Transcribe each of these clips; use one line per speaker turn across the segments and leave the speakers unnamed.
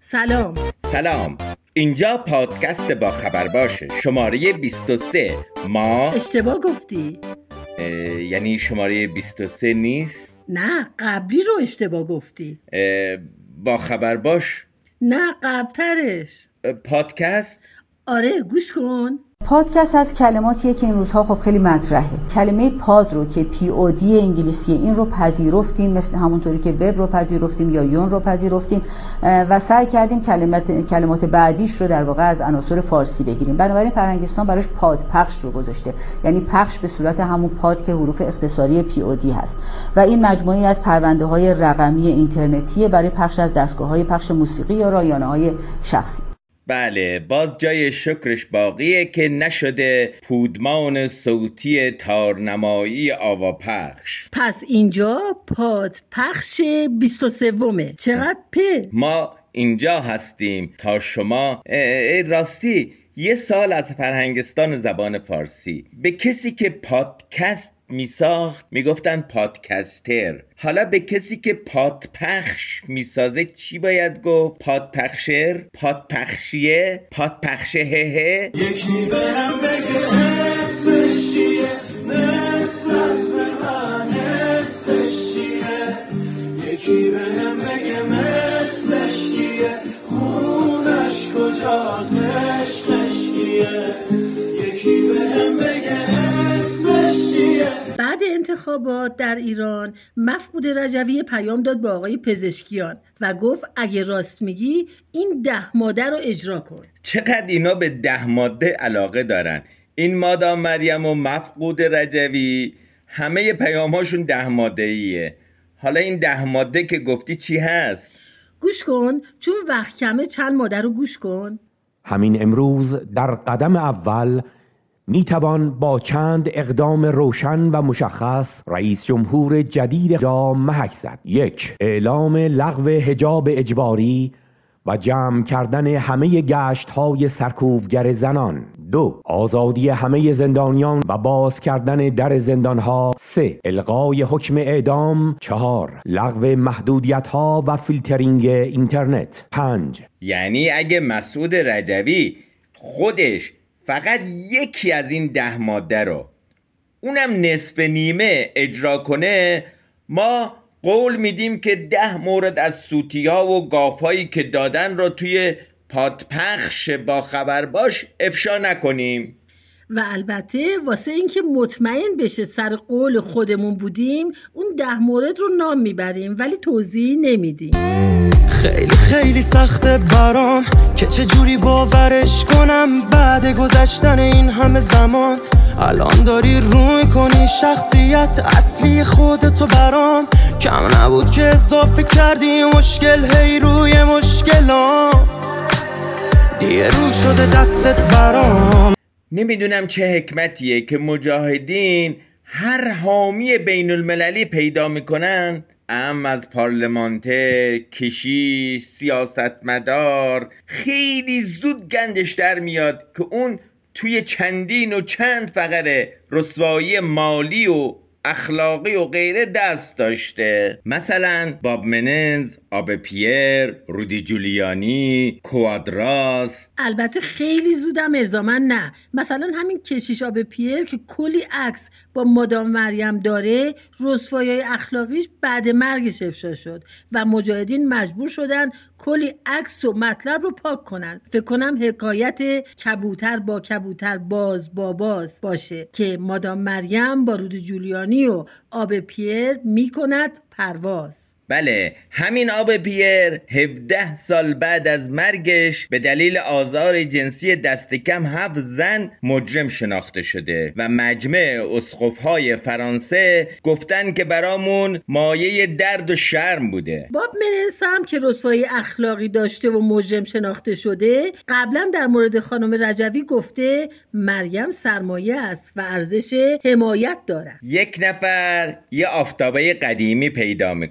سلام. اینجا پادکست با خبر باشه شماره 23. ما
اشتباه گفتی.
یعنی شماره 23 نیست؟
نه، قبلی رو اشتباه گفتی.
با خبر باش؟
نه، قبلترش.
پادکست؟
آره، گوش کن.
پادکست از کلماتیه که این روزها خب خیلی مطرحه. کلمه پاد رو که POD انگلیسیه این رو پذیرفتیم، مثل همونطوری که وب رو پذیرفتیم یا یون رو پذیرفتیم و سعی کردیم کلمات بعدیش رو در واقع از عناصر فارسی بگیریم. بنابراین فرهنگستان براش پادپخش رو گذاشته، یعنی پخش به صورت همون پاد که حروف اختصاری POD هست و این مجموعی از پرونده‌های رقمی اینترنتیه برای پخش از دستگاه‌های پخش موسیقی یا رایانه‌های شخصی.
بله، باز جای شکرش باقیه که نشده پودمان صوتی تارنمایی آواپخش.
پس اینجا پادپخش 23. چقدر
ما اینجا هستیم تا شما راستی یه سال از فرهنگستان زبان فارسی به کسی که پادکست میساخت میگفتن پادکستر. حالا به کسی که پادپخش میسازه چی باید گفت؟ پادپخشر؟ پادپخشیه؟ پادپخشه؟
یکی بهم بگه اسمش چیه، نسبت به من حسش چیه. یکی بهم بگه مثلش کیه، خونش کجاست، عشقش کیه. یکی بهم بگه اسمش چیه.
بعد انتخابات در ایران مفقود رجوی پیام داد به آقای پزشکیان و گفت اگه راست میگی این 10 ماده رو اجرا کن.
چقدر اینا به 10 ماده علاقه دارن. این مادام مریم و مفقود رجوی همه پیامهاشون 10 ماده‌ایه. حالا این 10 ماده که گفتی چی هست؟
گوش کن، چون وقت کمه چند ماده رو گوش کن.
همین امروز در قدم اول میتوان با چند اقدام روشن و مشخص رئیس جمهور جدید را محک زد. 1. اعلام لغو حجاب اجباری و جمع کردن همه گشت‌های سرکوبگر زنان. 2. آزادی همه زندانیان و باز کردن در زندانها. 3. الغای حکم اعدام. 4. لغو محدودیت‌ها و فیلترینگ اینترنت. 5.
یعنی اگه مسعود رجوی خودش فقط یکی از این 10 ماده رو اونم نصف نیمه اجرا کنه، ما قول میدیم که 10 مورد از سوتی‌ها و گافایی که دادن رو توی پادپخش با خبر باش افشا نکنیم.
و البته واسه اینکه مطمئن بشه سر قول خودمون بودیم اون 10 مورد رو نام میبریم ولی توضیح نمیدیم.
خیلی خیلی سخته برام که چجوری باورش کنم بعد گذشتن این همه زمان. الان داری روی کنی شخصیت اصلی خودتو برام. کم نبود که اضافه کردی مشکل هی روی مشکلام. دیگه رو شده دستت برام.
نمیدونم چه حکمتیه که مجاهدین هر حامی بین المللی پیدا میکنن، از پارلمانتر، کشیش، سیاستمدار خیلی زود گندش در میاد که اون توی چندین و چند فقره رسوایی مالی و اخلاقی و غیره دست داشته. مثلا باب مننز، آبه پیر، رودی جولیانی، کوادراس.
البته خیلی زودم الزامن نه. مثلا همین کشیش آبه پیر که کلی عکس با مادام مریم داره، رسوایی اخلاقیش بعد مرگش افشا شد و مجاهدین مجبور شدن کلی عکس و مطلب رو پاک کنن. فکر کنم حکایت کبوتر با کبوتر باز با باز باشه که مادام مریم با رودی جولیانی و آبه پیر میکند پرواز.
بله، همین آبه پیر 17 سال بعد از مرگش به دلیل آزار جنسی دست کم 7 زن مجرم شناخته شده و مجمع اسقف‌های فرانسه گفتن که برامون مایه درد و شرم بوده.
باب مننس هم که رسوایی اخلاقی داشته و مجرم شناخته شده قبلا در مورد خانم رجوی گفته مریم سرمایه است و ارزش حمایت دارد.
یک نفر یه آفتابه قدیمی پیدا میکنه،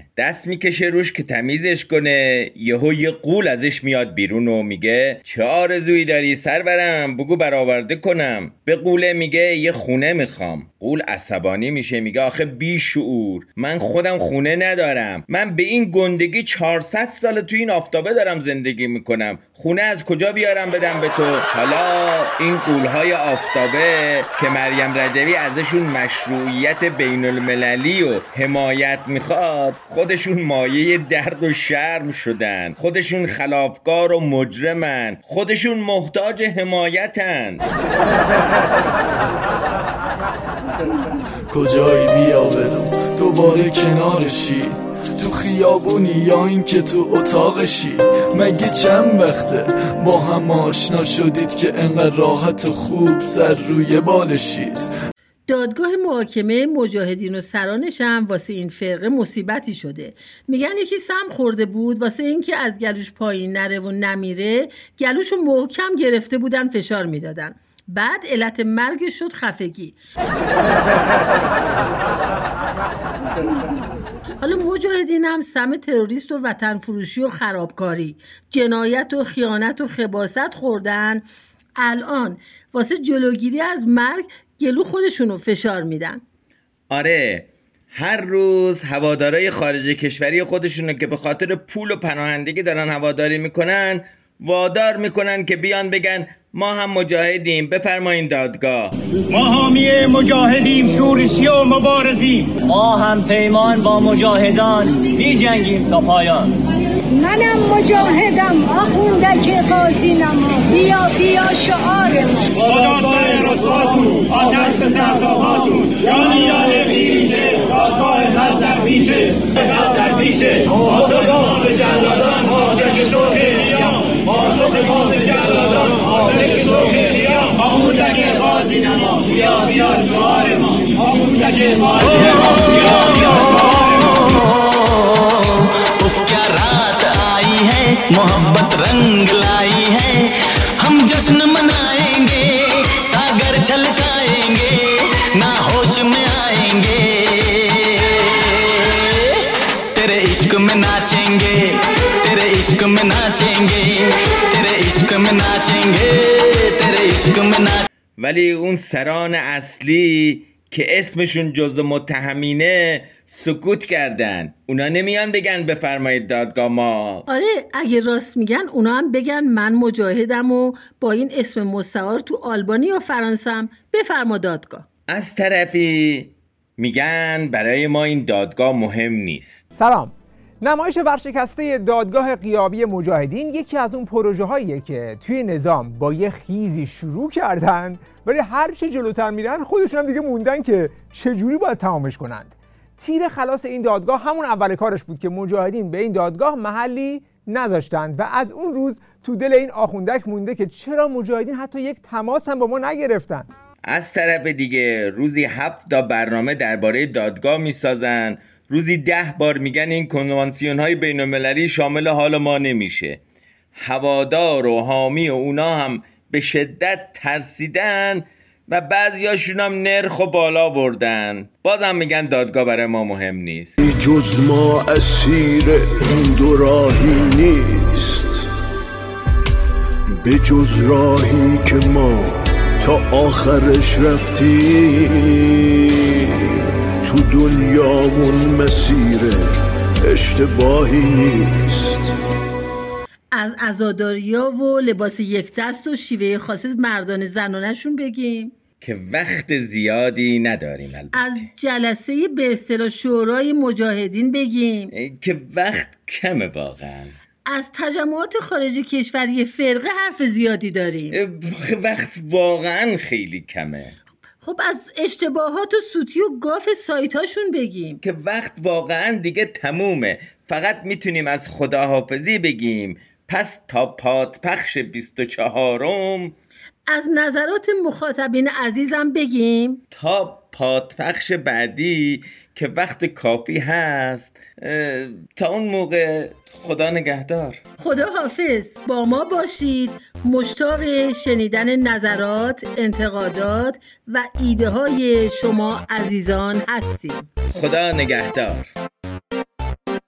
دست میکشه روش که تمیزش کنه، یهو یه غول ازش میاد بیرون و میگه چه آرزویی داری سرورم، بگو برآورده کنم. به غوله میگه یه خونه میخوام. غول عصبانی میشه، میگه آخه بی شعور، من خودم خونه ندارم، من به این گندگی 400 سال تو این آفتابه دارم زندگی میکنم، خونه از کجا بیارم بدم به تو؟ حالا این غولهای آفتابه که مریم رجوی ازشون مشروعیت بین المللی و حمایت میخواد، خودشون مایه درد و شرم شدن، خودشون خلافکار و مجرمن، خودشون محتاج حمایتن.
کجایی بیا بدم دوباره کنارشی، تو خیابونی یا این که تو اتاقشی؟ مگه چند وقته با هم آشنا شدید که انقدر راحت و خوب سر روی بالشید؟
دادگاه محاکمه مجاهدین و سرانش هم واسه این فرقه مصیبتی شده. میگن یکی سم خورده بود، واسه این که از گلوش پایین نره و نمیره گلوشو محکم گرفته بودن فشار میدادن. بعد علت مرگش شد خفگی. حالا مجاهدین هم سم تروریست و وطن فروشی و خرابکاری، جنایت و خیانت و خباثت خوردن. الان واسه جلوگیری از مرگ گلو خودشونو فشار میدن.
آره، هر روز هوادارای خارج کشوری خودشونو که به خاطر پول و پناهندگی دارن هواداری میکنن وادار میکنن که بیان بگن ما هم مجاهدیم، بفرمایین دادگاه.
ما حامی مجاهدیم، شورشی و مبارزیم.
ما هم پیمان با مجاهدان می جنگیم تا پایان.
منم مجاهدم، آخوندک قاضی نما، بیا بیا شعار ما.
دادگاه رسواتون، آتش به سرداباتون، یعنی بیریشه، دادگاه خط در پیشه، خط در پیشه. پاسخ ما به جلادان، آتش سرخ نیام، پاسخ ما به جلادان، آتش سرخ نیام. آخوندک قاضی نما، بیا بیا شعار ما. آخوندک قاضی نما، بیا بیا شعار ما.
मोहब्बत रंग लाई है, हम जश्न मनाएंगे, सागर छलकाएंगे, ना होश में आएंगे, तेरे इश्क में नाचेंगे, तेरे इश्क में नाचेंगे, तेरे इश्क में नाचेंगे, तेरे इश्क में नाचेंगे.
ولی اون سران اصلی که اسمشون جزو متهمینه سکوت کردن. اونا نمیان بگن بفرمایید دادگاه ما.
آره، اگه راست میگن اونا هم بگن من مجاهدم و با این اسم مستعار تو آلبانی یا فرانسم، بفرما دادگاه.
از طرفی میگن برای ما این دادگاه مهم نیست.
سلام. نمایش ورشکسته دادگاه غیابی مجاهدین یکی از اون پروژه هاییه که توی نظام با یه خیزی شروع کردن، ولی هر چه جلوتر میرن خودشون هم دیگه موندن که چجوری باید تمامش کنند. تیر خلاص این دادگاه همون اول کارش بود که مجاهدین به این دادگاه محلی نذاشتند و از اون روز تو دل این آخوندک مونده که چرا مجاهدین حتی یک تماس هم با ما نگرفتن.
از طرف دیگه روزی 7 تا برنامه درباره دادگاه میسازن، روزی 10 بار میگن این کنوانسیون های بین المللی شامل حال ما نمیشه. هوادار و حامی و اونا هم به شدت ترسیدن و بعضیاشون هم نرخ و بالا بردن. بازم میگن دادگاه برای ما مهم نیست.
جز ما اسیر این دو راهی نیست، به جز راهی که ما تا آخرش رفتیم، تو دنیامون مسیر اشتباهی نیست.
از عزاداریا و لباس یک دست و شیوه خاص مردان زنانشون بگیم
که وقت زیادی نداریم. البته
از جلسه به اصطلاح شورای مجاهدین بگیم
که وقت کمه واقعا.
از تجمعات خارج کشوری فرقه حرف زیادی داریم.
وقت واقعا خیلی کمه.
خب از اشتباهات و سوتی و گاف سایتاشون بگیم
که وقت واقعا دیگه تمومه. فقط میتونیم از خداحافظی بگیم. پس تا پادپخش 24م
از نظرات مخاطبین عزیزم بگیم
تا پادپخش بعدی که وقت کافی هست. تا اون موقع خدا نگهدار.
خدا حافظ. با ما باشید. مشتاق شنیدن نظرات، انتقادات و ایده های شما عزیزان هستیم.
خدا نگهدار.